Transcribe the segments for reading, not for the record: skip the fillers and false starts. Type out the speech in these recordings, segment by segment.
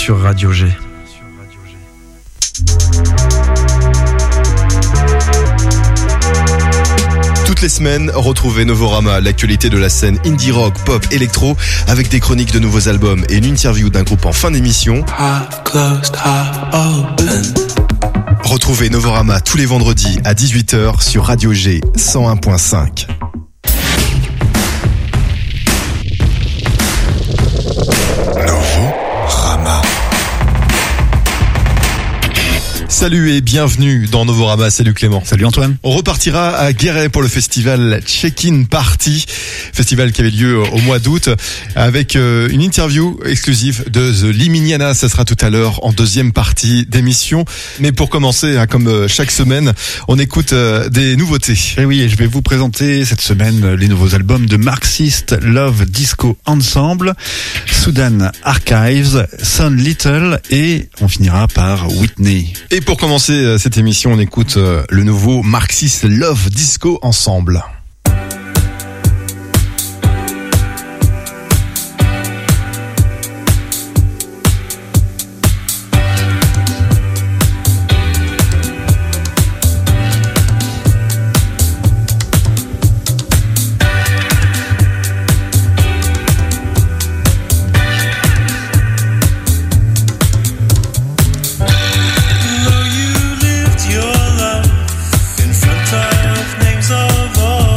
sur Radio G. Toutes les semaines, retrouvez Novorama, l'actualité de la scène indie rock, pop, électro, avec des chroniques de nouveaux albums et une interview d'un groupe en fin d'émission. Retrouvez Novorama tous les vendredis à 18h sur Radio G 101.5. Novorama. Salut et bienvenue dans Novorama, salut Clément. Salut Antoine. On repartira à Guéret pour le festival Check-in Party, festival qui avait lieu au mois d'août, avec une interview exclusive de The Liminiana. Ça sera tout à l'heure en deuxième partie d'émission. Mais pour commencer, comme chaque semaine, on écoute des nouveautés. Et oui, et je vais vous présenter cette semaine les nouveaux albums de Marxist Love Disco Ensemble, Sudan Archives, Son Little et on finira par Whitney. Et pour commencer cette émission, on écoute le nouveau Marxist Love Disco Ensemble. Your love in front of names of all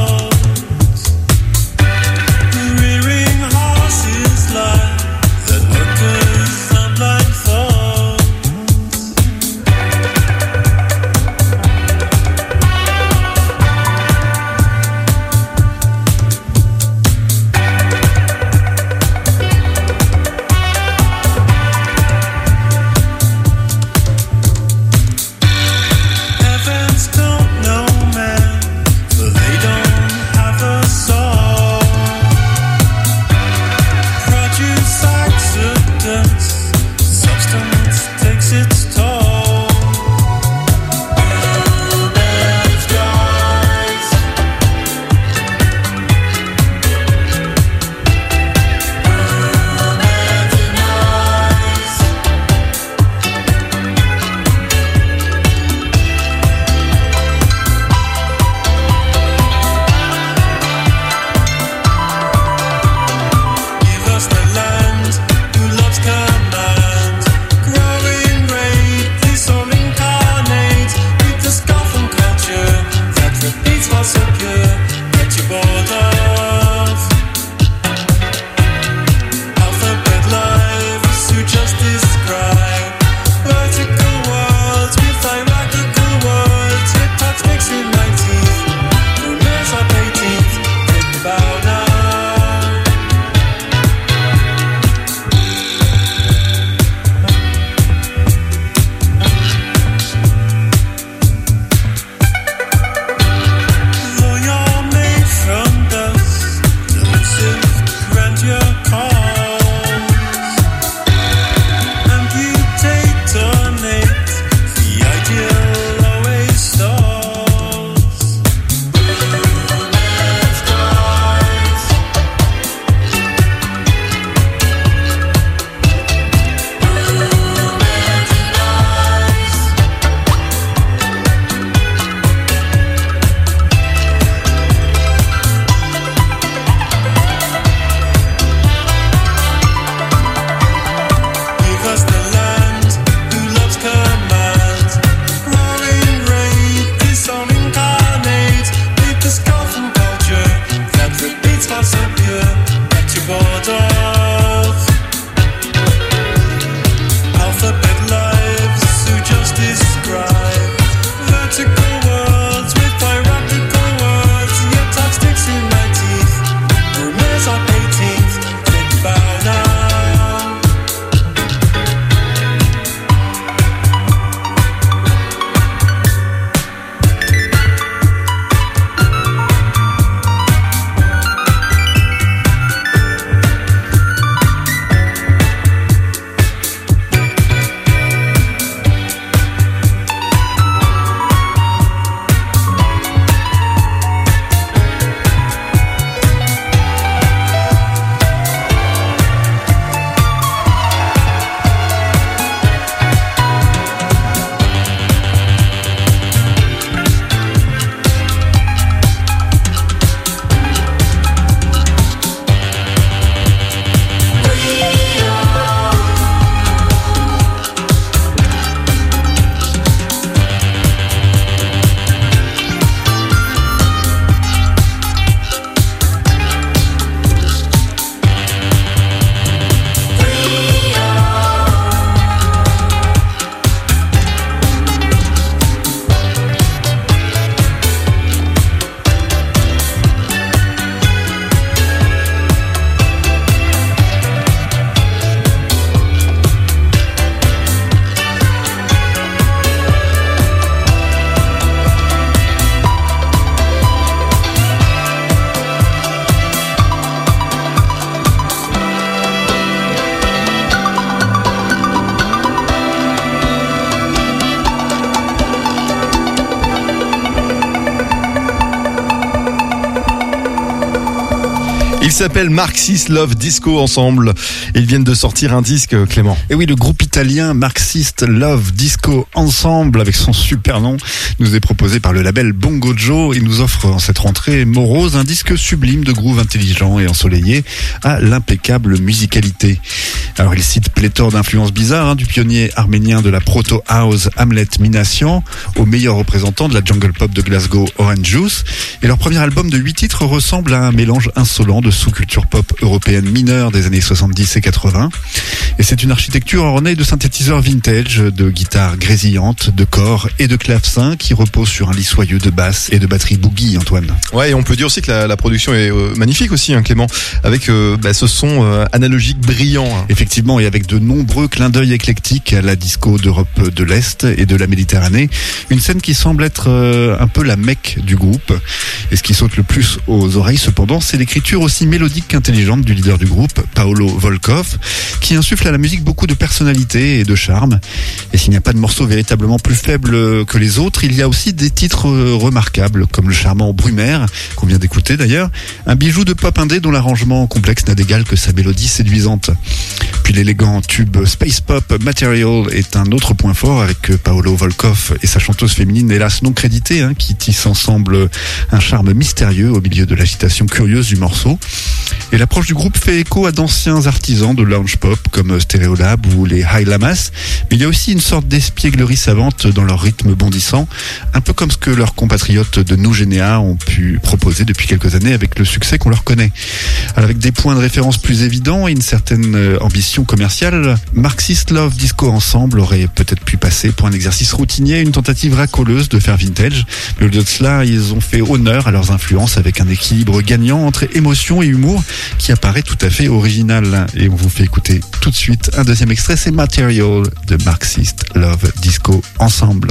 Ils s'appellent Marxist Love Disco Ensemble. Ils viennent de sortir un disque, Clément. Et oui, le groupe italien Marxist Love Disco Ensemble, avec son super nom, nous est proposé par le label Bongo Joe et nous offre en cette rentrée morose un disque sublime de groove intelligent et ensoleillé à l'impeccable musicalité. Alors il cite pléthore d'influences bizarres, du pionnier arménien de la proto-house Hamlet Minassian au meilleur représentant de la jungle pop de Glasgow Orange Juice. Et leur premier album de 8 titres ressemble à un mélange insolent de sous-culture pop européenne mineure des années 70 et 80. Et c'est une architecture ornée de synthétiseurs vintage, de guitares grésillantes, de corps et de clavecins qui reposent sur un lit soyeux de basse et de batterie boogie, Antoine. Ouais, et on peut dire aussi que la production est magnifique aussi, Clément, avec ce son analogique brillant. Effectivement, et avec de nombreux clins d'œil éclectiques à la disco d'Europe de l'Est et de la Méditerranée. Une scène qui semble être un peu la mecque du groupe. Et ce qui saute le plus aux oreilles, cependant, c'est l'écriture aussi mélodique qu'intelligente du leader du groupe, Paolo Volkov, qui insuffle à la musique beaucoup de personnalité et de charme. Et s'il n'y a pas de morceaux véritablement plus faibles que les autres, il y a aussi des titres remarquables, comme le charmant Brumaire, qu'on vient d'écouter d'ailleurs, un bijou de pop indé dont l'arrangement complexe n'a d'égal que sa mélodie séduisante. Puis l'élégant tube Space Pop Material est un autre point fort avec Paolo Volkov et sa chanteuse féminine hélas non créditée, qui tissent ensemble un charme mystérieux au milieu de l'agitation curieuse du morceau. Et l'approche du groupe fait écho à d'anciens artisans de lounge pop comme Stereolab ou les High Lamas, mais il y a aussi une sorte d'espièglerie savante dans leur rythme bondissant, un peu comme ce que leurs compatriotes de New Genea ont pu proposer depuis quelques années avec le succès qu'on leur connaît. Alors avec des points de référence plus évidents et une certaine ambition commerciale, Marxist Love Disco Ensemble aurait peut-être pu passer pour un exercice routinier, une tentative racoleuse de faire vintage, mais au lieu de cela, ils ont fait honneur à leurs influences avec un équilibre gagnant entre émotion et humour qui apparaît tout à fait original. Et on vous fait écouter tout de suite un deuxième extrait, c'est Material de Marxist Love Disco Ensemble.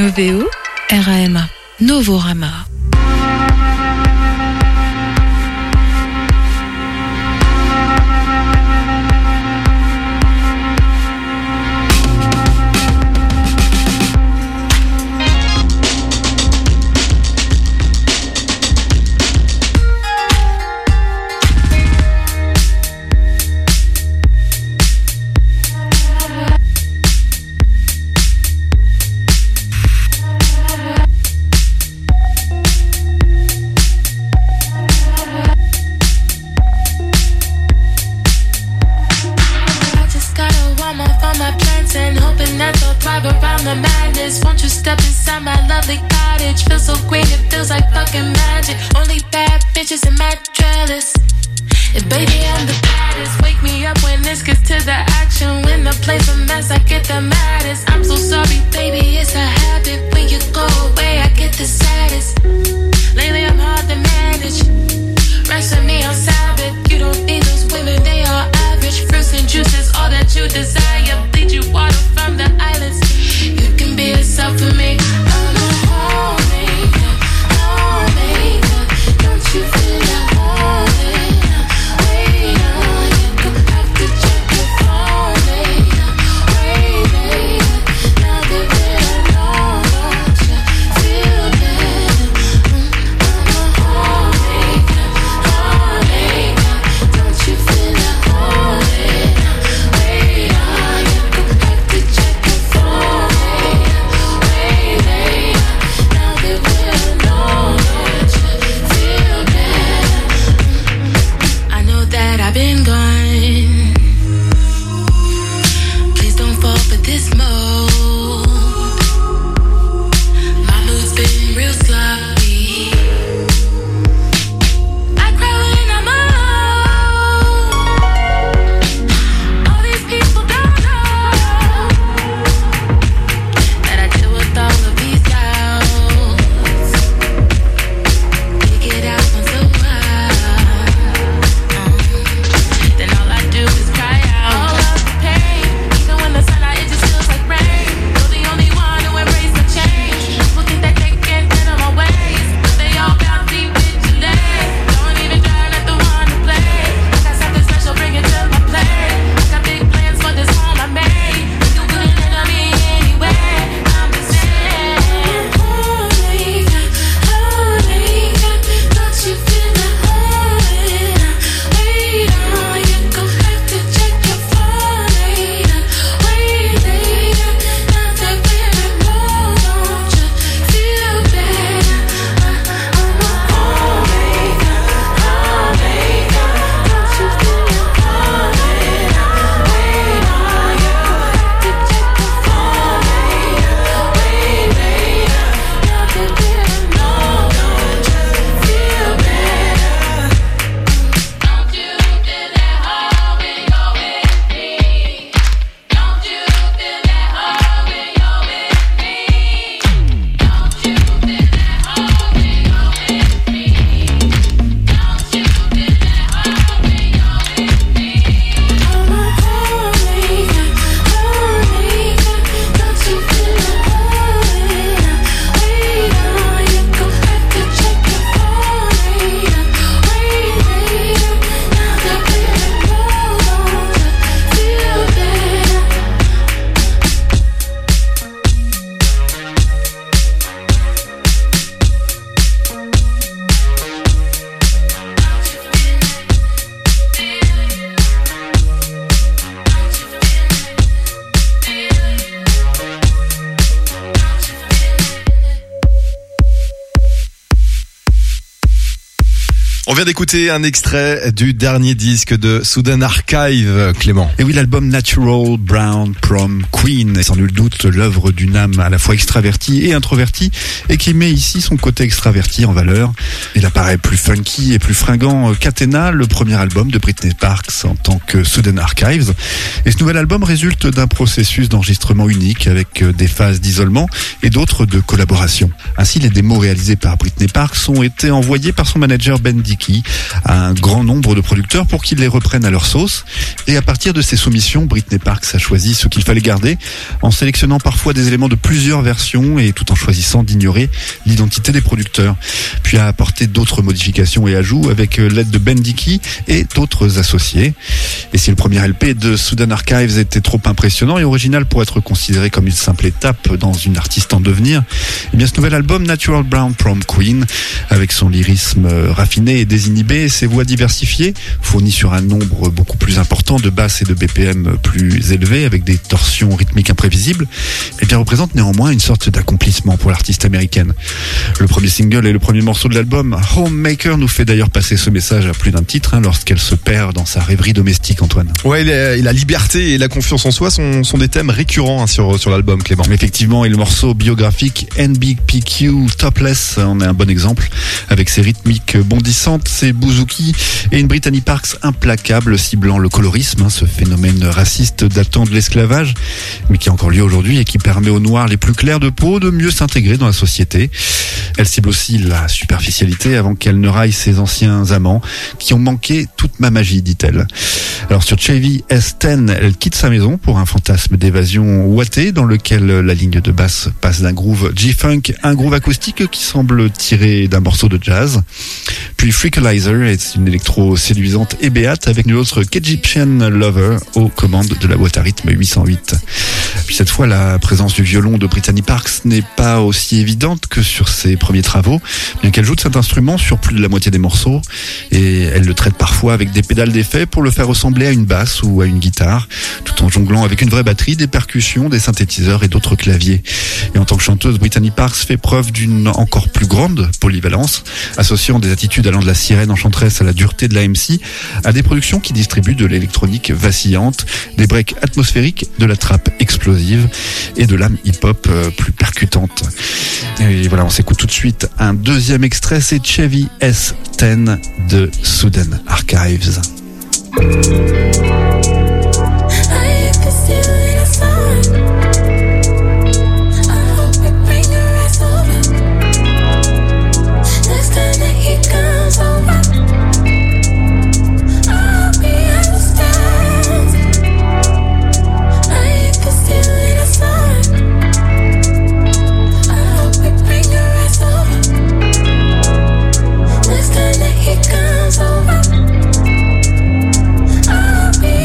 Noveo, RAMA, Novorama. On vient d'écouter un extrait du dernier disque de Southern Archive, Clément. Et oui, l'album Natural Brown Prom Queen est sans nul doute l'œuvre d'une âme à la fois extravertie et introvertie, et qui met ici son côté extraverti en valeur. Il apparaît plus funky et plus fringant qu'Athena, le premier album de Britney Sparks en tant que Southern Archives. Et ce nouvel album résulte d'un processus d'enregistrement unique avec des phases d'isolement et d'autres de collaboration. Ainsi, les démos réalisées par Britney Sparks ont été envoyées par son manager Ben Dixon Dickey à un grand nombre de producteurs pour qu'ils les reprennent à leur sauce. Et à partir de ces soumissions, Britney Parks a choisi ce qu'il fallait garder, en sélectionnant parfois des éléments de plusieurs versions et tout en choisissant d'ignorer l'identité des producteurs. Puis a apporté d'autres modifications et ajouts avec l'aide de Ben Dickey et d'autres associés. Et si le premier LP de Southern Archives était trop impressionnant et original pour être considéré comme une simple étape dans une artiste en devenir, eh bien ce nouvel album Natural Brown Prom Queen, avec son lyrisme raffiné et désinhibé et ses voix diversifiées, fournies sur un nombre beaucoup plus important de basses et de BPM plus élevés avec des torsions rythmiques imprévisibles, eh bien représente néanmoins une sorte d'accomplissement pour l'artiste américaine. Le premier single et le premier morceau de l'album, Homemaker, nous fait d'ailleurs passer ce message à plus d'un titre lorsqu'elle se perd dans sa rêverie domestique, Antoine. Ouais, et la liberté et la confiance en soi sont des thèmes récurrents sur l'album, Clément. Effectivement, et le morceau biographique NBPQ Topless en est un bon exemple, avec ses rythmiques bondissantes, ses bouzouki et une Brittany Parks implacable ciblant le colorisme, ce phénomène raciste datant de l'esclavage, mais qui a encore lieu aujourd'hui et qui permet aux noirs les plus clairs de peau de mieux s'intégrer dans la société. Elle cible aussi la superficialité avant qu'elle ne raille ses anciens amants qui ont manqué toute ma magie, dit-elle. Alors sur Chevy S10, elle quitte sa maison pour un fantasme d'évasion ouaté dans lequel la ligne de basse passe d'un groove G-Funk à un groove acoustique qui semble tiré d'un morceau de jazz. Puis Freakalizer est une électro séduisante et béate avec une autre qu'Egyptian Lover aux commandes de la boîte à rythme 808. Puis cette fois, la présence du violon de Brittany Parks n'est pas aussi évidente que sur ses premiers travaux, bien qu'elle joue de cet instrument sur plus de la moitié des morceaux, et elle le traite parfois avec des pédales d'effet pour le faire ressembler à une basse ou à une guitare, tout en jonglant avec une vraie batterie, des percussions, des synthétiseurs et d'autres claviers. Et en tant que chanteuse, Brittany Parks fait preuve d'une encore plus grande polyvalence, associant des attitudes allant de la sirène enchanteresse à la dureté de la MC, à des productions qui distribuent de l'électronique vacillante, des breaks atmosphériques, de la trappe explosive et de l'âme hip-hop plus percutante. Et voilà, on s'écoute tout de suite un deuxième extrait, c'est Chevy S10 de Southern Archives. I'll be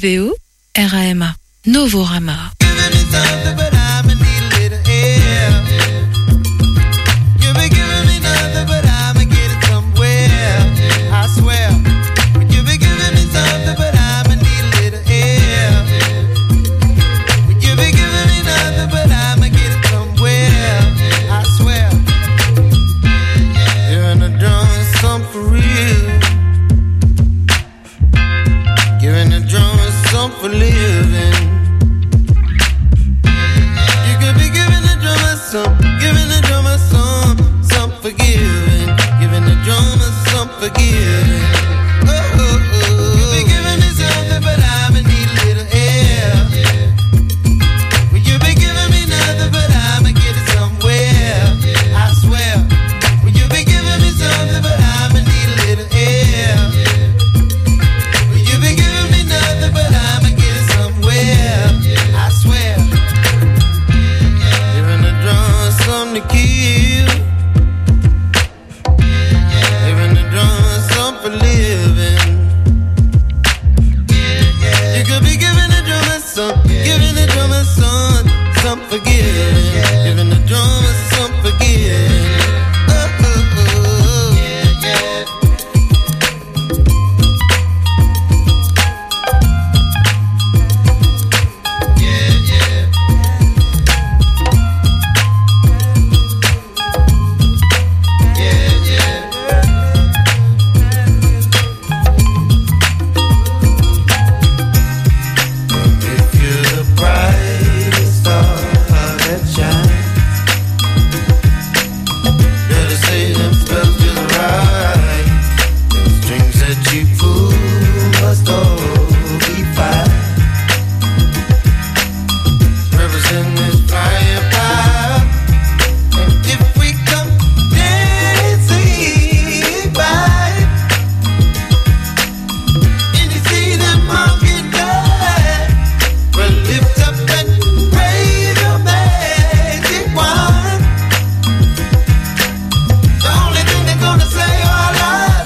NOVO RAMA Novorama. For living, you could be giving the drummer some, giving the drummer some forgiving, giving the drummer some forgiving. Oh, oh, oh. You be giving me something, but I'ma need a little air. Well, you be giving me nothing, but I'ma get it somewhere. I swear. Well, you be giving me something, but I'ma need a little air. Well, you be giving me nothing, but I'ma get it somewhere. I swear. Giving the drums something to kill. Giving the drums something for living. You could be giving the drummer some, giving the drummer some forgiving. Giving the drummer some forgiving. Oh, oh, oh. If you're the brightest star that shines, better say them spells just right. Them strings that you pull must all be fine. Represent this fire power. And if we come dancing by, and you see them monkey die, well, lift up and praise your magic wand. The only thing they're gonna say all life.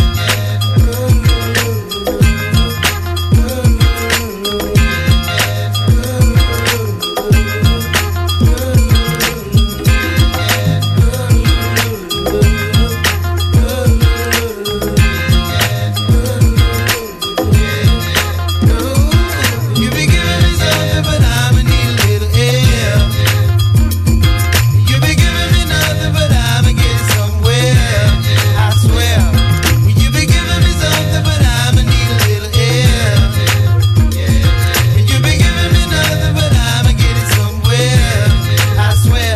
You be giving me something, but I'ma need a little air. You be giving me nothing, but I'ma get it somewhere. I swear. You be giving me something, but I'ma need a little air. You be giving me nothing, but I'ma get it somewhere. I swear.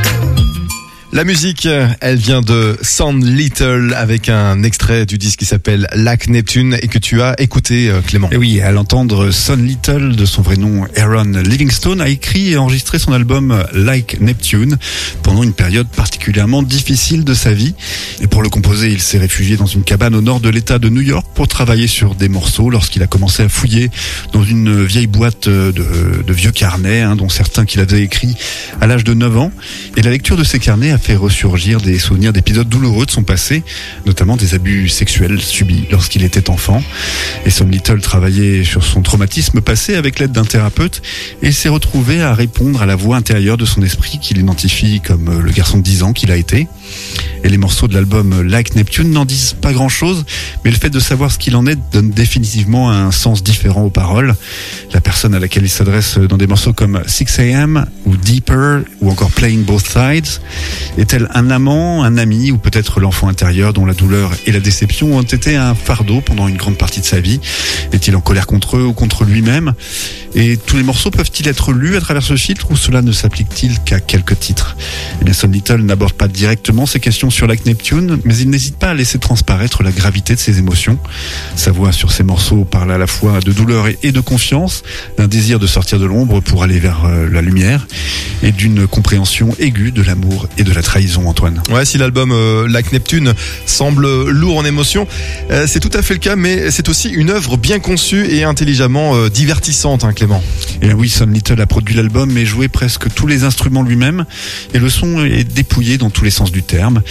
La musique, elle vient de Sound Little avec un extrait du disque qui s'appelle Lac Neptune et que tu as écouté, Clément. Et oui, à l'entendre, Son Little, de son vrai nom Aaron Livingstone, a écrit et enregistré son album Like Neptune pendant une période particulièrement difficile de sa vie. Et pour le composer, il s'est réfugié dans une cabane au nord de l'État de New York pour travailler sur des morceaux lorsqu'il a commencé à fouiller dans une vieille boîte de vieux carnets, dont certains qu'il avait écrits à l'âge de 9 ans. Et la lecture de ces carnets a fait ressurgir des souvenirs d'épisodes douloureux de son passé, notamment des abus sexuels subis lorsqu'il était enfant. Et Son Little travaillait sur son traumatisme passé avec l'aide d'un thérapeute et s'est retrouvé à répondre à la voix intérieure de son esprit qu'il identifie comme le garçon de 10 ans qu'il a été. Et les morceaux de l'album Like Neptune n'en disent pas grand-chose, mais le fait de savoir ce qu'il en est donne définitivement un sens différent aux paroles. La personne à laquelle il s'adresse dans des morceaux comme 6 AM ou Deeper ou encore Playing Both Sides est-elle un amant, un ami ou peut-être l'enfant intérieur dont la douleur et la déception ont été un fardeau pendant une grande partie de sa vie? Est-il en colère contre eux ou contre lui-même? Et tous les morceaux peuvent-ils être lus à travers ce filtre ou cela ne s'applique-t-il qu'à quelques titres? Eh bien, Son Little n'aborde pas directement ces questions sur Like Neptune, mais il n'hésite pas à laisser transparaître la gravité de ses émotions. Sa voix sur ces morceaux parle à la fois de douleur et de confiance, d'un désir de sortir de l'ombre pour aller vers la lumière, et d'une compréhension aiguë de l'amour et de la trahison, Antoine. Ouais, si l'album Like Neptune semble lourd en émotion, c'est tout à fait le cas, mais c'est aussi une œuvre bien conçue et intelligemment divertissante, Clément. Et oui, Son Little a produit l'album et joué presque tous les instruments lui-même, et le son est dépouillé dans tous les sens du terme.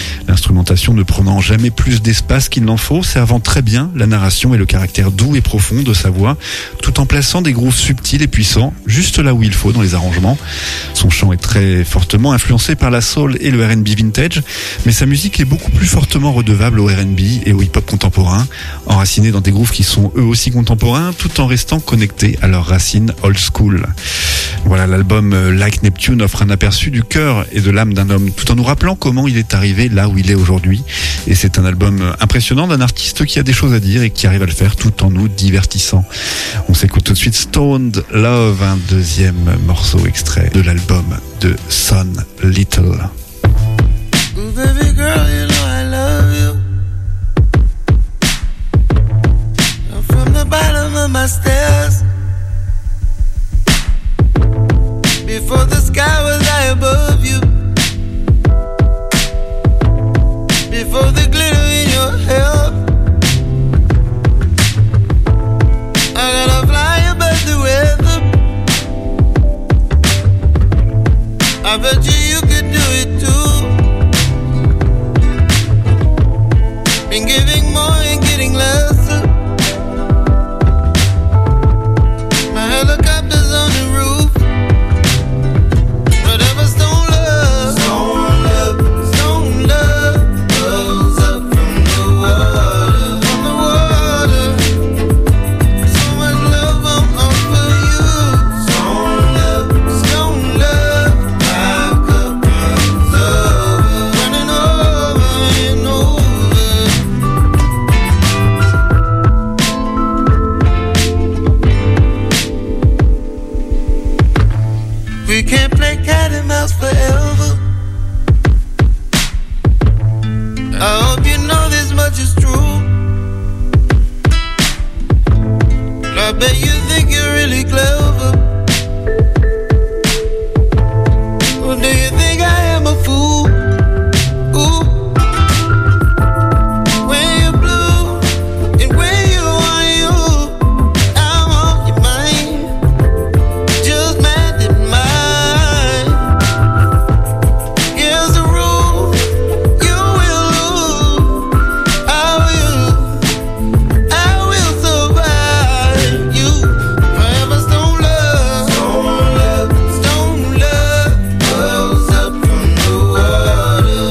L'instrumentation ne prenant jamais plus d'espace qu'il n'en faut, servant très bien la narration et le caractère doux et profond de sa voix, tout en plaçant des grooves subtils et puissants, juste là où il faut dans les arrangements. Son chant est très fortement influencé par la soul et le R&B vintage, mais sa musique est beaucoup plus fortement redevable au R&B et au hip-hop contemporain, enracinée dans des grooves qui sont eux aussi contemporains, tout en restant connectés à leurs racines old school. Voilà, l'album Like Neptune offre un aperçu du cœur et de l'âme d'un homme, tout en nous rappelant comment il est arrivé là où il est aujourd'hui. Et c'est un album impressionnant d'un artiste qui a des choses à dire et qui arrive à le faire tout en nous divertissant. On s'écoute tout de suite Stoned Love, un deuxième morceau extrait de l'album de Son Little. Ooh, baby girl, you know I love you. From the bottom of my stairs, before the sky was high above you, before the glitter in your hair, I gotta fly above the weather. I bet you could do it too. Been giving more and getting lesser. My helicopter's on the roof. Whatever stone love, stone love goes up from the water, So much love I'm offer you. Stone love, back up runs over, running over and over. We can't play cat and mouse forever. I hope you know this much is true. I bet you think you're really clever. Or do you think I am a fool? Ooh. When you're blue and when you want you, I'm on your mind. Just mad at mine. Here's the rule, you will lose. I will survive you. Forever stone love, stone love goes up from the water,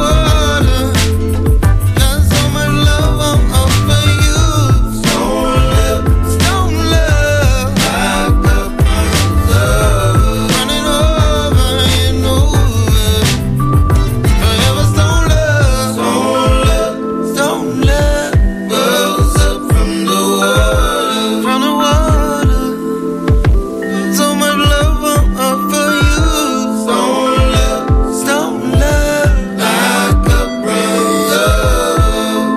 Got so much love I'm offer you. Stone love, back up runs over, running over and over. Forever stone love, stone love goes up from the water, So much love I'm offer you. Stone love, back up runs over.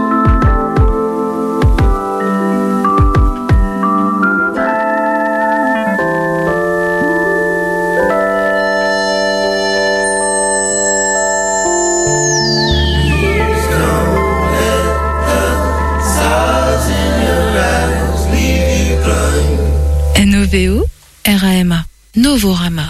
Stars in your eyes leave you blind. NOVO RAMA Novorama.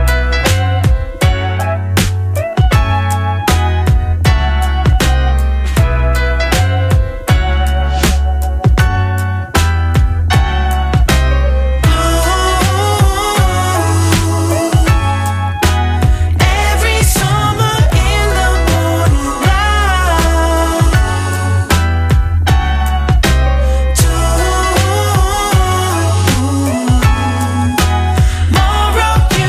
Every summer in the morning light, more of you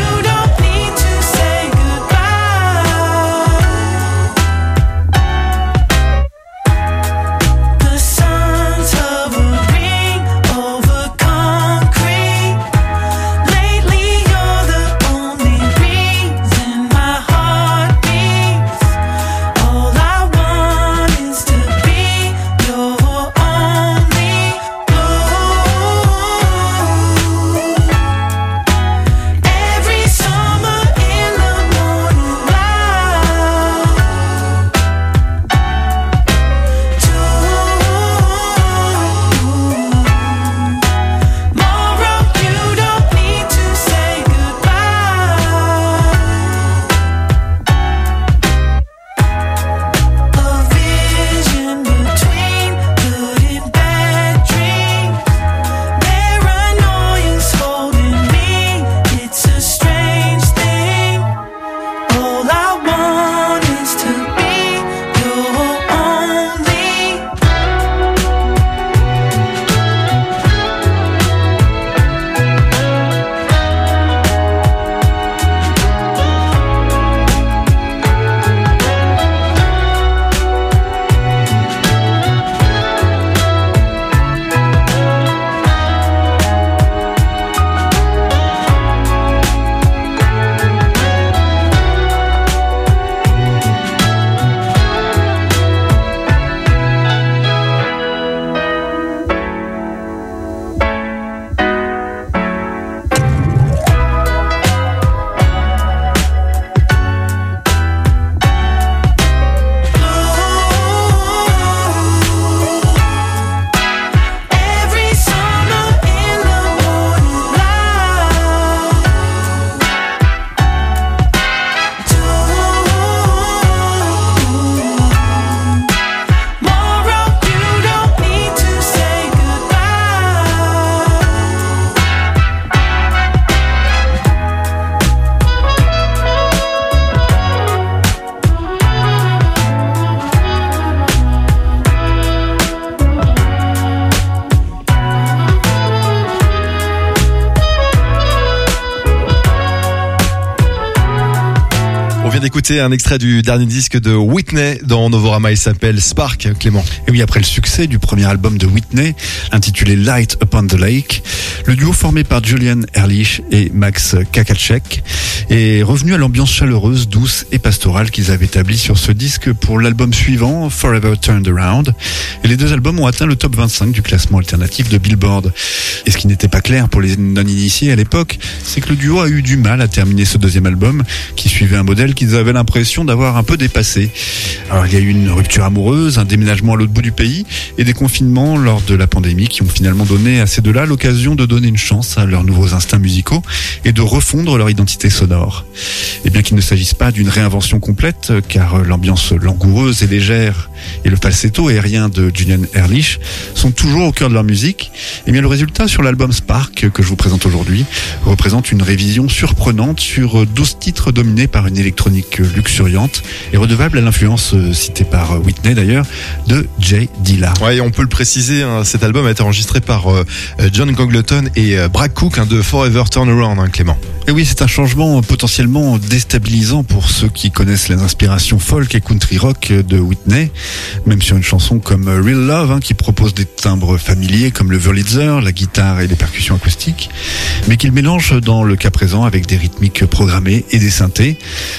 vient d'écouter un extrait du dernier disque de Whitney dans Novorama. Il s'appelle Spark, Clément. Et oui, après le succès du premier album de Whitney, intitulé Light Upon the Lake, le duo formé par Julian Ehrlich et Max Kakacek est revenu à l'ambiance chaleureuse, douce et pastorale qu'ils avaient établie sur ce disque pour l'album suivant, Forever Turned Around. Et les deux albums ont atteint le top 25 du classement alternatif de Billboard. Et ce qui n'était pas clair pour les non-initiés à l'époque, c'est que le duo a eu du mal à terminer ce deuxième album, qui suivait un modèle qu'ils avaient l'impression d'avoir un peu dépassé. Alors il y a eu une rupture amoureuse, un déménagement à l'autre bout du pays et des confinements lors de la pandémie qui ont finalement donné à ces deux-là l'occasion de donner une chance à leurs nouveaux instincts musicaux et de refondre leur identité sonore. Et bien qu'il ne s'agisse pas d'une réinvention complète, car l'ambiance langoureuse et légère et le falsetto aérien de Julian Ehrlich sont toujours au cœur de leur musique, et bien le résultat sur l'album Spark que je vous présente aujourd'hui représente une révision surprenante sur 12 titres dominés par une électronique luxuriante et redevable à l'influence citée par Whitney d'ailleurs de Jay Dilla. Ouais, on peut le préciser, hein, cet album a été enregistré par John Congleton et Brad Cook, hein, de Forever Turn Around, hein, Clément. Et oui, c'est un changement potentiellement déstabilisant pour ceux qui connaissent les inspirations folk et country rock de Whitney, même sur une chanson comme Real Love, hein, qui propose des timbres familiers comme le Wurlitzer, la guitare et les percussions acoustiques, mais qu'il mélange dans le cas présent avec des rythmiques programmées et des synthés.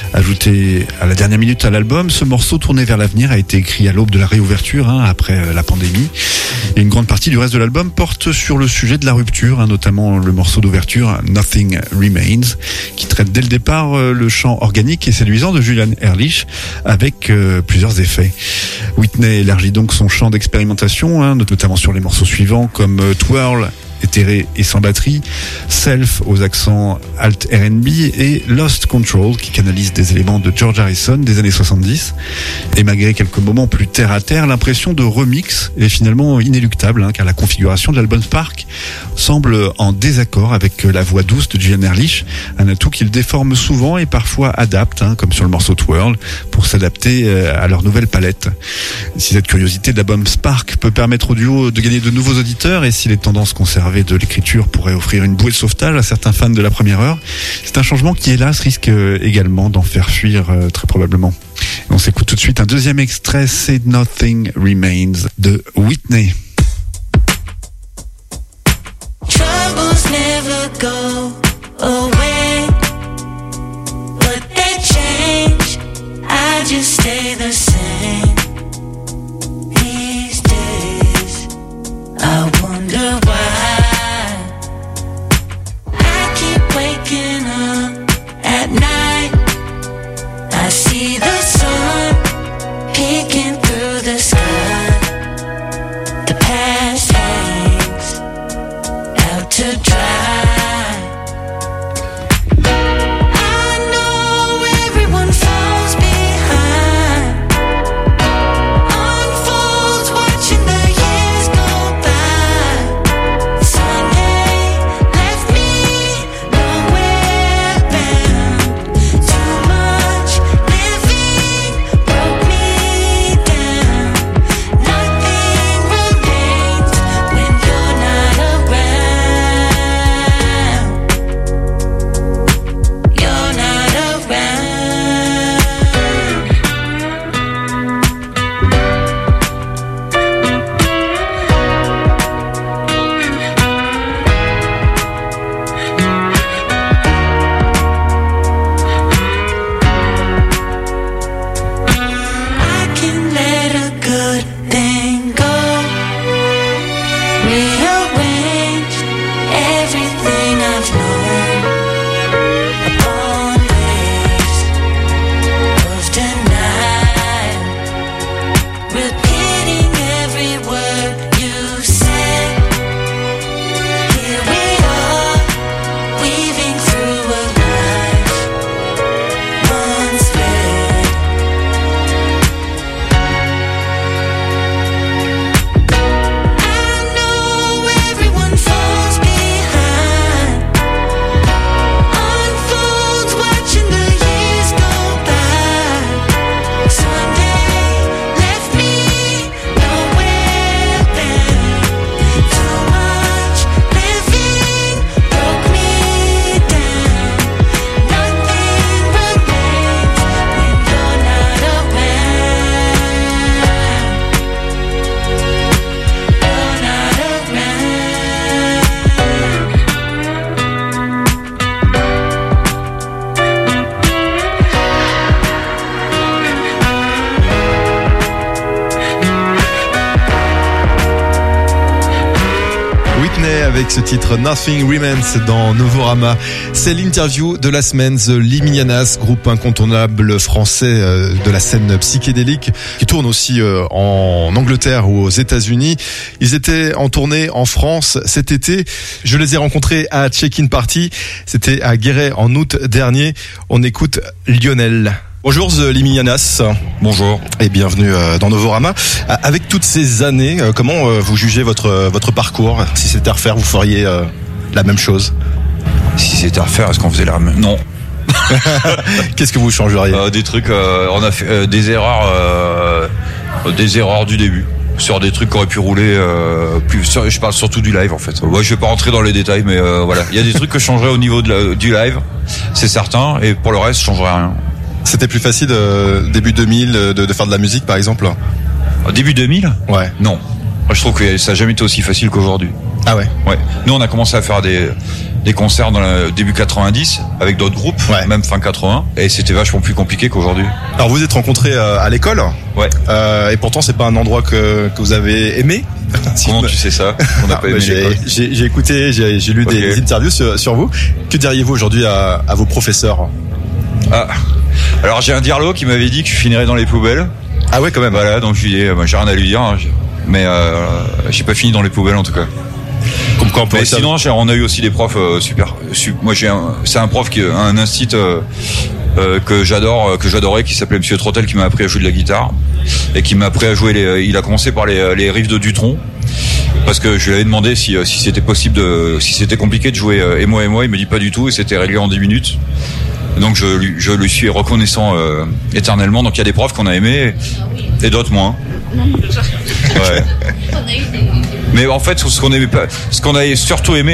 Ajouté à la dernière minute à l'album, ce morceau tourné vers l'avenir a été écrit à l'aube de la réouverture, hein, après la pandémie. Et une grande partie du reste de l'album porte sur le sujet de la rupture, hein, notamment le morceau d'ouverture Nothing Remains, qui traite dès le départ le chant organique et séduisant de Julian Ehrlich avec plusieurs effets. Whitney élargit donc son champ d'expérimentation, hein, notamment sur les morceaux suivants comme Twirl, éthéré et sans batterie, Self aux accents alt R&B et Lost Control qui canalise des éléments de George Harrison des années 70. Et malgré quelques moments plus terre à terre, l'impression de remix est finalement inéluctable, hein, car la configuration de l'album Spark semble en désaccord avec la voix douce de Julian Ehrlich, un atout qu'il déforme souvent et parfois adapte, hein, comme sur le morceau Twirl, pour s'adapter à leur nouvelle palette. Si cette curiosité de l'album Spark peut permettre au duo de gagner de nouveaux auditeurs et si les tendances conservées de l'écriture pourrait offrir une bouée de sauvetage à certains fans de la première heure, c'est un changement qui hélas risque également d'en faire fuir très probablement. Et on s'écoute tout de suite un deuxième extrait, c'est Nothing Remains de Whitney. Troubles never go away, but they change. I just stay the same. These days, I wonder why. I keep waking up at night. I see the sun peeking through the sky. The past hangs out to dry. I know everyone falls behind, unfolds watching the years go by. Sunday left me nowhere bound. Too much living broke me down. Nothing remains when you're not around. You're not around. I can let a good thing go. Rearrange everything I've known upon waves of denial. Repeating every word you said. Here we are, weaving through a life once read. I know everyone falls behind, unfolds watching the years go by. Sunday left me avec ce titre Nothing Remains dans Novorama. C'est l'interview de la semaine. The Liminianas, groupe incontournable français de la scène psychédélique qui tourne aussi en Angleterre ou aux États-Unis. Ils étaient en tournée en France cet été. Je les ai rencontrés à Check-in Party. C'était à Guéret en août dernier. On écoute Lionel. Bonjour The Liminianas. Bonjour. Et bienvenue dans Novorama. Avec toutes ces années, comment vous jugez votre parcours? Si c'était à refaire, vous feriez la même chose? Si c'était à refaire, est-ce qu'on faisait la même? Non. Qu'est-ce que vous changeriez? Des trucs, on a fait des erreurs du début. Sur des trucs qui auraient pu rouler je parle surtout du live en fait. Ouais, je vais pas rentrer dans les détails, mais voilà. Il y a des trucs que je changerais au niveau du live, c'est certain, et pour le reste, je changerais rien. C'était plus facile début 2000 de faire de la musique par exemple? Début 2000? Ouais. Non. Je trouve que ça n'a jamais été aussi facile qu'aujourd'hui. Ah ouais? Ouais. Nous, on a commencé à faire des concerts dans le début 90 avec d'autres groupes, ouais. Même fin 80, et c'était vachement plus compliqué qu'aujourd'hui. Alors vous êtes rencontrés à l'école? Ouais. Et pourtant c'est pas un endroit que vous avez aimé? Comment tu sais ça? On n'a pas aimé l'école. J'ai écouté, j'ai lu des interviews sur vous. Que diriez-vous aujourd'hui à vos professeurs? Alors j'ai un dirlo qui m'avait dit que je finirais dans les poubelles. Ah ouais, quand même. Voilà, donc je lui ai dit, j'ai rien à lui dire, hein, mais j'ai pas fini dans les poubelles en tout cas. Comme quoi, mais sinon, on a eu aussi des profs super. Moi, c'est un prof qui un institut que j'adorais, qui s'appelait Monsieur Trottel, qui m'a appris à jouer de la guitare et qui m'a appris à jouer il a commencé par les riffs de Dutronc. Parce que je lui avais demandé si c'était possible si c'était compliqué de jouer et moi, il me dit pas du tout, et c'était réglé en 10 minutes. Donc je lui suis reconnaissant éternellement. Donc il y a des profs qu'on a aimés et d'autres moins. Ouais. Mais en fait, ce qu'on a surtout aimé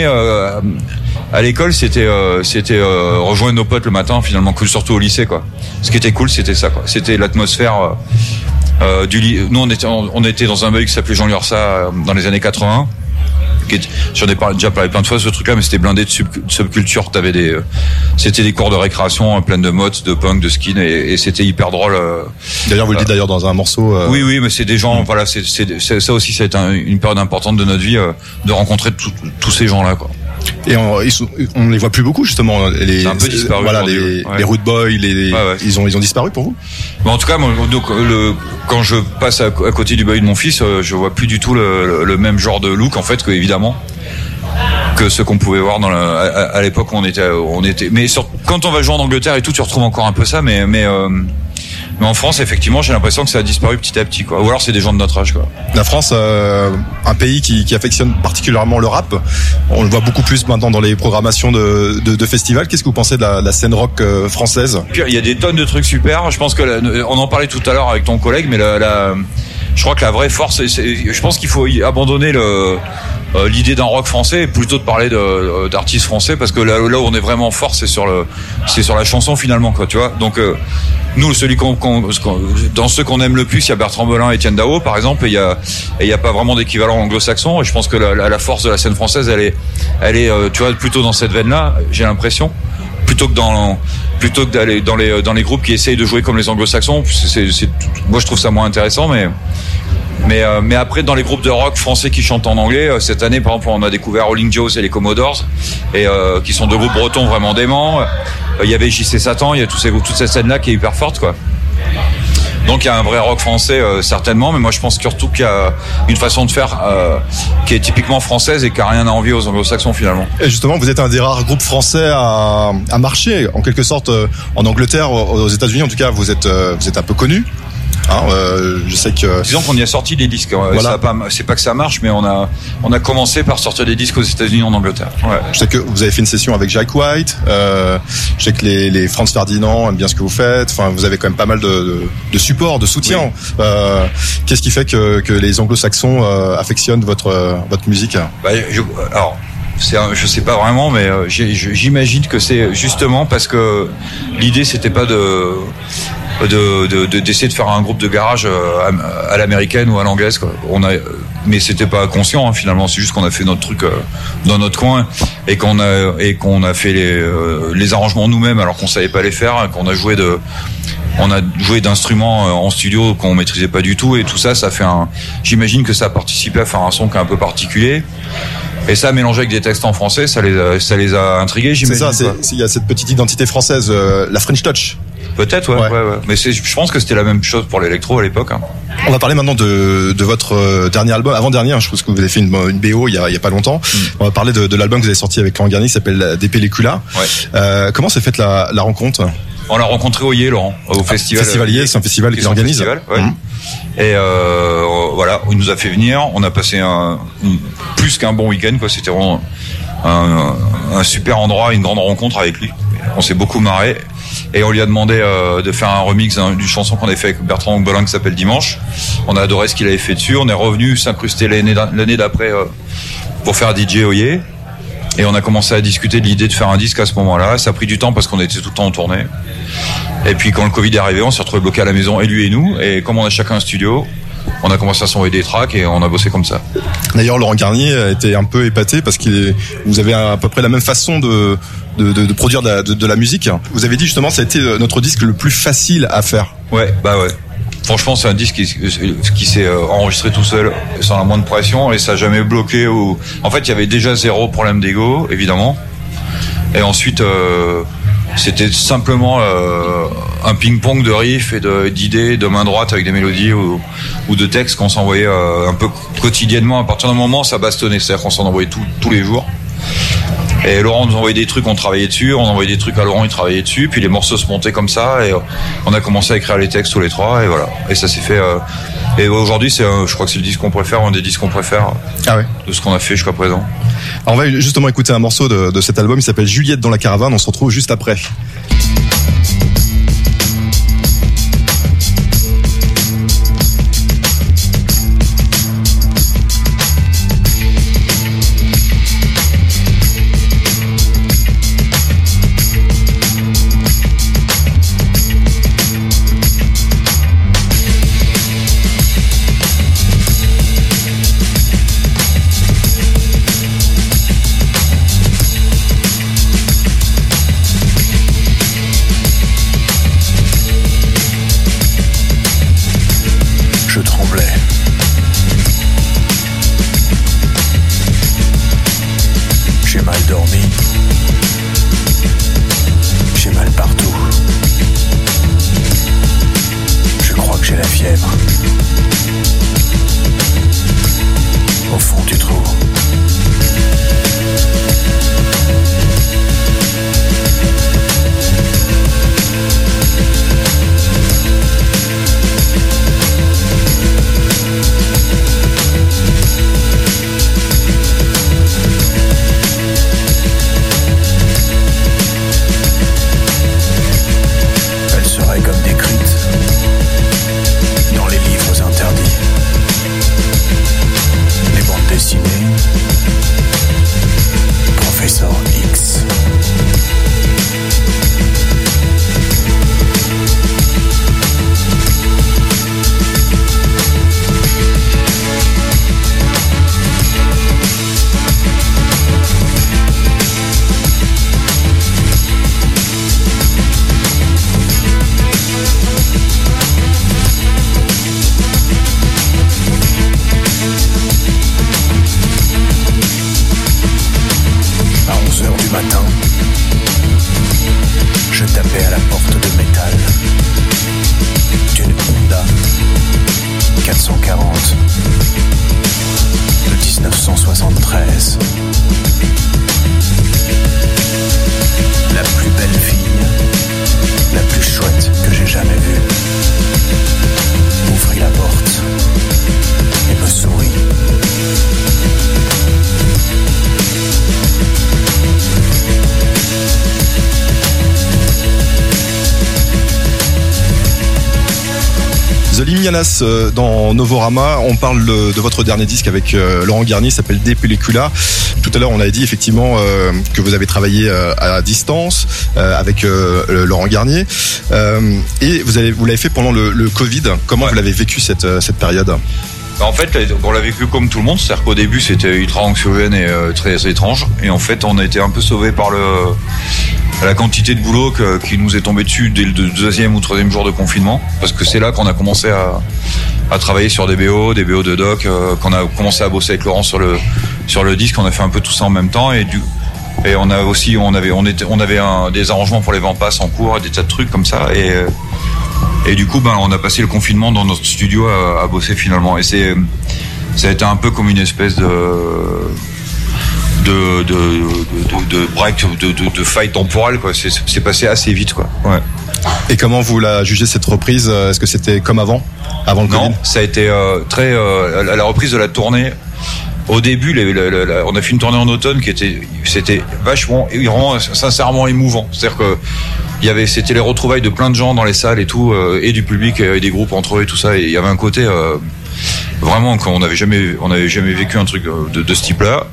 à l'école, c'était rejoindre nos potes le matin, finalement, surtout au lycée, quoi. Ce qui était cool, c'était ça, quoi. C'était l'atmosphère nous on était dans un bail qui s'appelait Jean Lursa dans les années 80. J'en ai déjà parlé plein de fois, ce truc-là, mais c'était blindé de subculture. C'était des cours de récréation pleines de mods, de punk, de skin, et c'était hyper drôle. D'ailleurs, vous le dites d'ailleurs dans un morceau. Oui, mais c'est des gens. Voilà, c'est ça aussi. Ça a été une période importante de notre vie, de rencontrer tous ces gens-là, quoi. Et on les voit plus beaucoup justement. C'est un peu disparu. Voilà, les Rude Boys, ils ont disparu pour vous. Bon, en tout cas, moi, quand je passe à côté du bail de mon fils, je vois plus du tout le même genre de look en fait que ce qu'on pouvait voir à l'époque où on était. Mais quand on va jouer en Angleterre et tout, tu retrouves encore un peu ça, mais en France, effectivement, j'ai l'impression que ça a disparu petit à petit, quoi. Ou alors c'est des gens de notre âge, quoi. La France, un pays qui affectionne particulièrement le rap. On le voit beaucoup plus maintenant dans les programmations de festivals. Qu'est-ce que vous pensez de la scène rock française? Il y a des tonnes de trucs super. Je pense que on en parlait tout à l'heure avec ton collègue, mais je crois que la vraie force, je pense qu'il faut abandonner l'idée d'un rock français et plutôt de parler d'artistes français, parce que là où on est vraiment fort, c'est sur la chanson finalement, quoi, tu vois. Donc nous, dans ceux qu'on aime le plus, il y a Bertrand Belin, Étienne Dao par exemple, et il y a pas vraiment d'équivalent anglo-saxon, et je pense que la force de la scène française, elle est tu vois, plutôt dans cette veine-là, j'ai l'impression, plutôt que d'aller dans les groupes qui essayent de jouer comme les anglo-saxons. Moi je trouve ça moins intéressant, mais après, dans les groupes de rock français qui chantent en anglais, cette année par exemple on a découvert Rolling Joes et les Commodores, et qui sont deux groupes bretons vraiment déments. Il y avait JC Satan, il y a toute cette scène là qui est hyper forte, quoi. Donc il y a un vrai rock français certainement, mais moi je pense surtout qu'il y a une façon de faire qui est typiquement française et qui a rien à envier aux anglo-saxons finalement. Et justement, vous êtes un des rares groupes français à marcher en quelque sorte en Angleterre, aux États-Unis en tout cas. Vous êtes un peu connu. Je sais que. Disons qu'on y a sorti des disques. Voilà. C'est pas que ça marche, mais on a commencé par sortir des disques aux États-Unis, en Angleterre. Ouais. Je sais que vous avez fait une session avec Jack White. Je sais que les Franz Ferdinand aiment bien ce que vous faites. Enfin, vous avez quand même pas mal de support, de soutien. Oui. Qu'est-ce qui fait que les Anglo-Saxons affectionnent votre musique? Je sais pas vraiment, mais j'imagine que c'est justement parce que l'idée c'était pas d'essayer de faire un groupe de garage à l'américaine ou à l'anglaise, quoi. Mais c'était pas conscient, hein, finalement. C'est juste qu'on a fait notre truc dans notre coin et qu'on a fait les arrangements nous-mêmes alors qu'on savait pas les faire, hein, qu'on a joué d'instruments en studio qu'on maîtrisait pas du tout, et tout ça fait j'imagine que ça a participé à faire un son qui est un peu particulier. Et ça, mélangé avec des textes en français, ça les a intrigués, C'est j'imagine. ça, quoi. il y a cette petite identité française, la French Touch. Peut-être, ouais. Mais je pense que c'était la même chose pour l'électro à l'époque. Hein. On va parler maintenant de votre dernier album, avant-dernier, je pense que vous avez fait une BO il y a pas longtemps. On va parler de l'album que vous avez sorti avec Laurent Garnier, qui s'appelle Des Pellicula. Ouais. Comment s'est faite la rencontre? On l'a rencontré au Yé, Laurent, au festival. Festivalier, c'est un festival qu'il organise. Ouais. Et voilà, il nous a fait venir. On a passé plus qu'un bon week-end, quoi. C'était vraiment un super endroit, une grande rencontre avec lui. On s'est beaucoup marré. Et on lui a demandé de faire un remix d'une chanson qu'on avait fait avec Bertrand Ogbelin qui s'appelle Dimanche. On a adoré ce qu'il avait fait dessus. On est revenu s'incruster l'année d'après pour faire DJ au Yé. Et on a commencé à discuter de l'idée de faire un disque à ce moment-là. Ça a pris du temps parce qu'on était tout le temps en tournée. Et puis quand le Covid est arrivé, on s'est retrouvé bloqué à la maison, et lui et nous. Et comme on a chacun un studio, on a commencé à s'envoyer des tracks et on a bossé comme ça. D'ailleurs, Laurent Garnier a été un peu épaté parce vous avez à peu près la même façon de produire de la musique. Vous avez dit justement, ça a été notre disque le plus facile à faire. Ouais. Franchement, c'est un disque qui s'est enregistré tout seul, sans la moindre pression, et ça n'a jamais bloqué. En fait, il y avait déjà zéro problème d'ego, évidemment. Et ensuite, c'était simplement un ping-pong de riffs et d'idées de main droite avec des mélodies ou de textes qu'on s'envoyait un peu quotidiennement. À partir d'un moment, ça bastonnait, c'est-à-dire qu'on s'en envoyait tous les jours. Et Laurent nous envoyait des trucs, on travaillait dessus, on envoyait des trucs à Laurent, il travaillait dessus, puis les morceaux se montaient comme ça, et on a commencé à écrire les textes tous les trois, et voilà. Et ça s'est fait. Et aujourd'hui, je crois que c'est le disque qu'on préfère, un des disques qu'on préfère de ce qu'on a fait jusqu'à présent. Alors on va justement écouter un morceau de cet album, il s'appelle Juliette dans la caravane, on se retrouve juste après. Je tremblais. J'ai mal dormi. J'ai mal partout. Je crois que j'ai la fièvre. Au fond du trou. Elle serait comme décrite dans les livres interdits, les bandes dessinées, Professeur X. À 11h du matin, je tapais à la porte de métal d'une Honda 440 de 1973. La plus belle fille, la plus chouette que j'ai jamais vue, ouvrit la porte et me sourit. The Limianas dans Novorama, on parle de votre dernier disque avec Laurent Garnier, s'appelle Des Pellicula. Tout à l'heure, on avait dit effectivement que vous avez travaillé à distance avec Laurent Garnier, et vous l'avez fait pendant le Covid. Comment vous l'avez vécu cette période? En fait, on l'a vécu comme tout le monde, c'est-à-dire qu'au début c'était ultra anxiogène et très étrange, et en fait on a été un peu sauvés par la quantité de boulot qui nous est tombé dessus dès le deuxième ou troisième jour de confinement, parce que c'est là qu'on a commencé à travailler sur des BO de doc, qu'on a commencé à bosser avec Laurent sur le sur le disque. On a fait un peu tout ça en même temps et on a aussi on avait des arrangements pour les Vampas en cours, des tas de trucs comme ça et du coup on a passé le confinement dans notre studio à bosser finalement et ça a été un peu comme une espèce de break, de faille temporelle quoi. C'est passé assez vite quoi. Ouais. Et comment vous la jugez cette reprise? Est-ce que c'était comme avant le Covid? Non, ça a été très la reprise de la tournée. Au début, on a fait une tournée en automne c'était vachement, vraiment sincèrement émouvant. C'est-à-dire que c'était les retrouvailles de plein de gens dans les salles et tout, et du public et des groupes entre eux et tout ça. Et il y avait un côté vraiment qu'on n'avait jamais vécu un truc de ce type-là.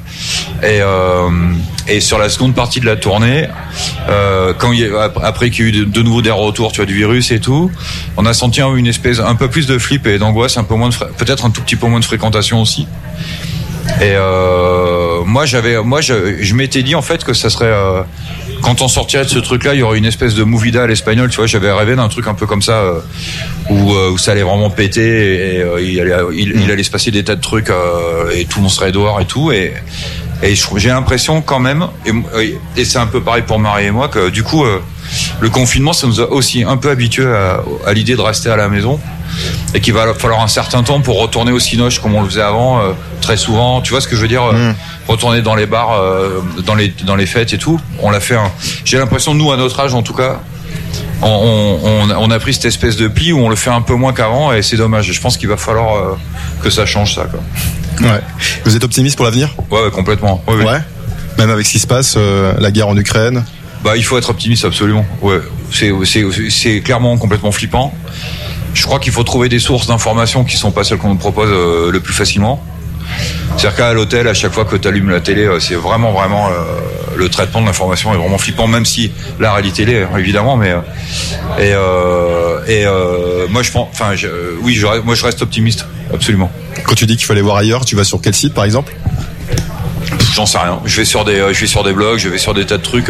Et sur la seconde partie de la tournée, après qu'il y a eu de nouveau des retours, tu vois, du virus et tout, on a senti une espèce un peu plus de flip et d'angoisse, peut-être un tout petit peu moins de fréquentation aussi. Et moi je m'étais dit en fait que ça serait quand on sortirait de ce truc-là, il y aurait une espèce de movida à l'espagnol, tu vois. J'avais rêvé d'un truc un peu comme ça où ça allait vraiment péter et il allait se passer des tas de trucs et tout le monde serait dehors et tout. Et j'ai l'impression quand même, et c'est un peu pareil pour Marie et moi, que du coup le confinement ça nous a aussi un peu habitués à l'idée de rester à la maison. Et qu'il va falloir un certain temps pour retourner au cinoche comme on le faisait avant, très souvent. Tu vois ce que je veux dire? Retourner dans les bars, dans les fêtes et tout. On l'a fait. J'ai l'impression, nous, à notre âge en tout cas, on a pris cette espèce de pli où on le fait un peu moins qu'avant et c'est dommage. Je pense qu'il va falloir que ça change ça, quoi. Ouais. Vous êtes optimiste pour l'avenir? Ouais, complètement. Ouais. Ouais. Même avec ce qui se passe, la guerre en Ukraine. Bah, il faut être optimiste absolument. Ouais. C'est clairement complètement flippant. Je crois qu'il faut trouver des sources d'informations qui sont pas celles qu'on nous propose le plus facilement. C'est-à-dire qu'à l'hôtel, à chaque fois que tu allumes la télé, c'est vraiment le traitement de l'information est vraiment flippant, même si la réalité l'est évidemment. Mais moi je pense, moi je reste optimiste absolument. Quand tu dis qu'il faut aller voir ailleurs, tu vas sur quel site par exemple? J'en sais rien. Je vais sur des blogs, je vais sur des tas de trucs.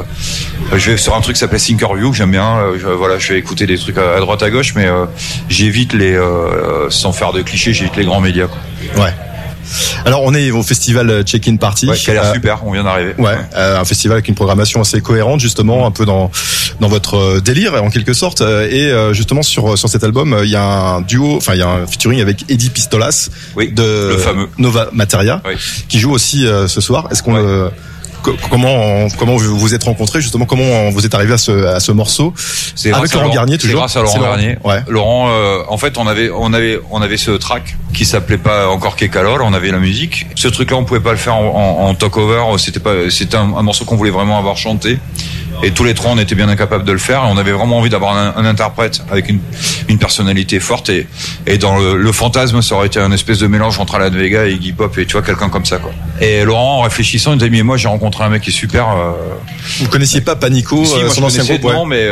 Je vais sur un truc qui s'appelle Thinkerview que j'aime bien. Je vais écouter des trucs à droite à gauche, mais j'évite sans faire de clichés, j'évite les grands médias, quoi. Ouais. Alors on est au festival Check-in Party. Ouais, qui a l'air super. On vient d'arriver. Ouais. Un festival avec une programmation assez cohérente, justement, un peu dans votre délire en quelque sorte. Et justement sur cet album, il y a un duo, il y a un featuring avec Eddie Pistolas, oui, de le fameux Nova Materia, oui, qui joue aussi ce soir. Est-ce qu'on comment vous vous êtes rencontrés, justement, comment vous êtes arrivé à ce morceau? C'est avec Laurent Garnier, toujours. C'est grâce à Laurent Garnier. Ouais. Laurent, en fait, on avait ce track qui s'appelait pas encore Que Calor, on avait la musique. Ce truc-là, on pouvait pas le faire en talk-over, c'était un morceau qu'on voulait vraiment avoir chanté. Et tous les trois, on était bien incapables de le faire. Et on avait vraiment envie d'avoir un interprète avec une personnalité forte. Et dans le fantasme, ça aurait été un espèce de mélange entre Alan Vega et Iggy Pop et tu vois, quelqu'un comme ça, quoi. Et Laurent, en réfléchissant, il nous a dit, mais moi, j'ai rencontré un mec qui est super. Vous connaissiez pas Panico, si, moi, son ancien groupe? Non, mais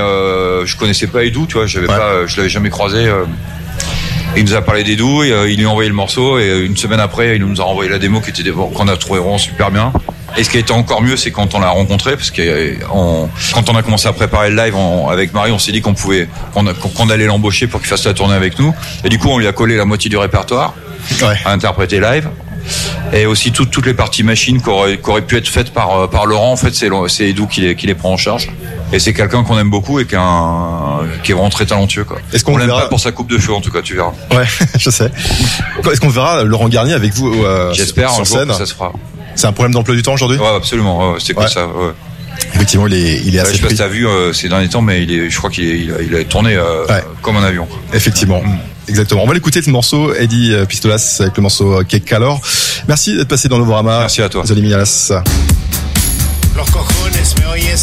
je connaissais pas Edu, tu vois, je l'avais jamais croisé. Il nous a parlé d'Edu, il lui a envoyé le morceau et une semaine après, il nous a renvoyé la démo qu'on a trouvé vraiment super bien. Et ce qui a été encore mieux, c'est quand on l'a rencontré, parce que quand on a commencé à préparer le live avec Marie, on s'est dit qu'on allait l'embaucher pour qu'il fasse la tournée avec nous. Et du coup, on lui a collé la moitié du répertoire, ouais, à interpréter live. Et aussi toutes les parties machines qui auraient pu être faites par Laurent. En fait, c'est Edu qui les prend en charge. Et c'est quelqu'un qu'on aime beaucoup et qui est vraiment très talentueux, quoi. Est-ce qu'on l'aime verra pas pour sa coupe de cheveux, en tout cas, tu verras. Ouais, je sais. Est-ce qu'on verra Laurent Garnier avec vous J'espère sur un jour scène? que ça se fera. C'est un problème d'emploi du temps aujourd'hui? Ouais, absolument. Ouais, c'est comme ça. Ouais. Effectivement, il est assez. Je sais pas si t'as vu ces derniers temps, mais je crois qu'il a tourné comme un avion. Effectivement. Exactement. On va l'écouter, ce morceau, Eddie Pistolas, avec le morceau Que Calor. Merci d'être passé dans Novorama. Merci à toi. The Limiñanas. Los cojones, ¿me oyes?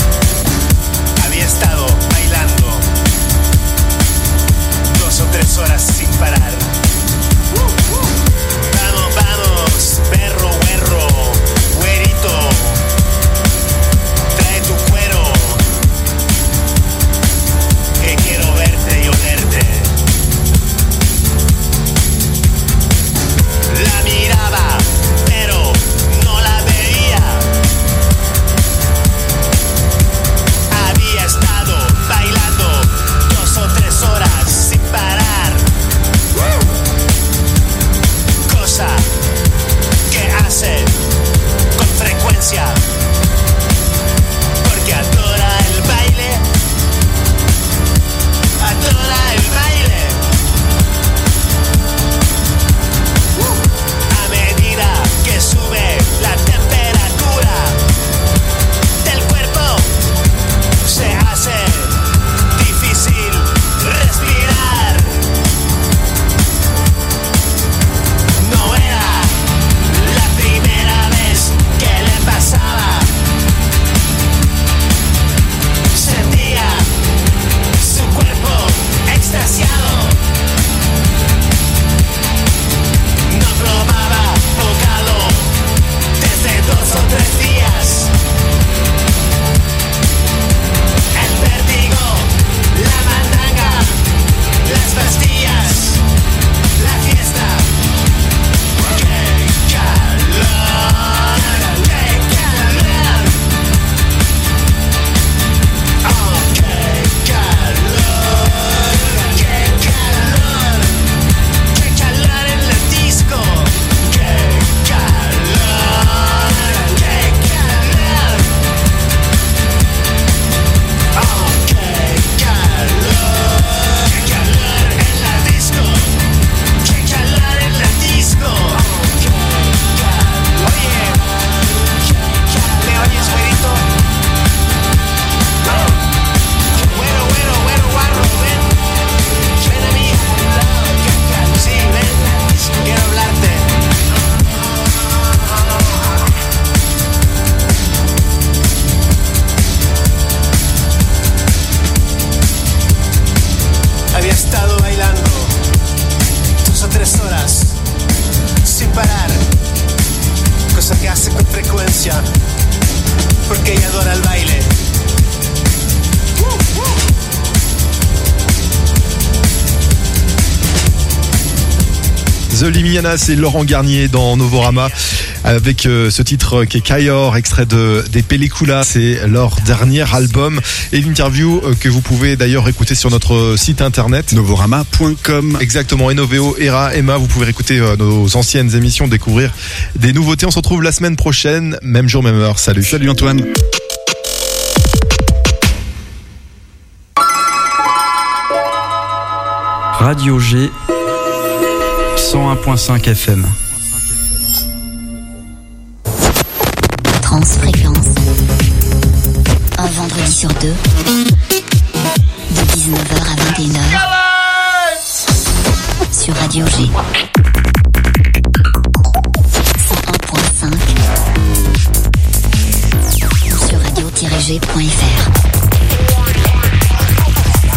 Horas The Liminianas et Laurent Garnier dans Novorama avec ce titre qui est Kayor, extrait des Pellicula. C'est leur dernier album et l'interview que vous pouvez d'ailleurs écouter sur notre site internet Novorama.com. Exactement, Enoveo, Era, Emma, vous pouvez écouter nos anciennes émissions, découvrir des nouveautés. On se retrouve la semaine prochaine, même jour, même heure. Salut. Salut Antoine. Radio G 101.5 FM. Transfréquence. Un vendredi sur deux. De 19h à 21h. Sur Radio G. 101.5. Sur radio-g.fr.